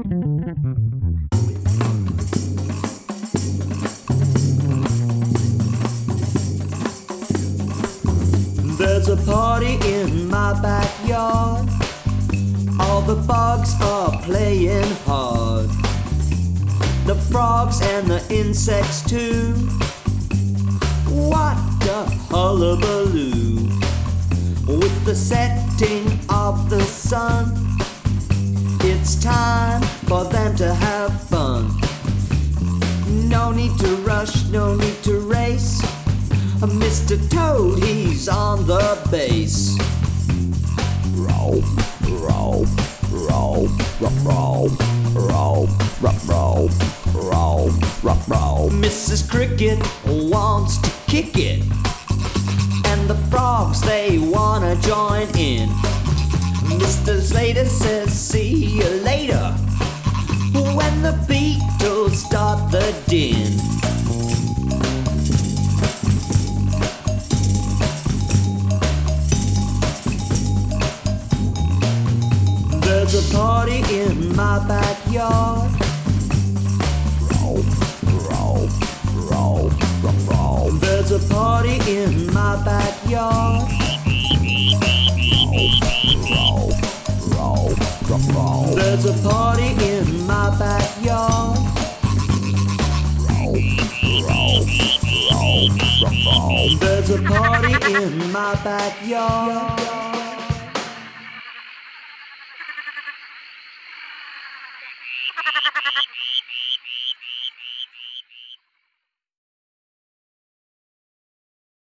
There's a party in my backyard. All the bugs are playing hard. The frogs and the insects too. What a hullabaloo. With the setting of the sun, it's time for them to have fun. No need to rush, no need to race. Mr. Toad, he's on the base. Roll, roll, roll, roll, roll, roll, roll, roll. Mrs. Cricket wants to kick it, and the frogs, they wanna join in. Mr. Slater says see you later when the Beatles start the din. There's a party in my backyard. Roll, roll, roll, roll. There's a party in my backyard. Roll, roll, roll. There's a party in my backyard. Roll, roll, roll, roll. There's a party in my backyard.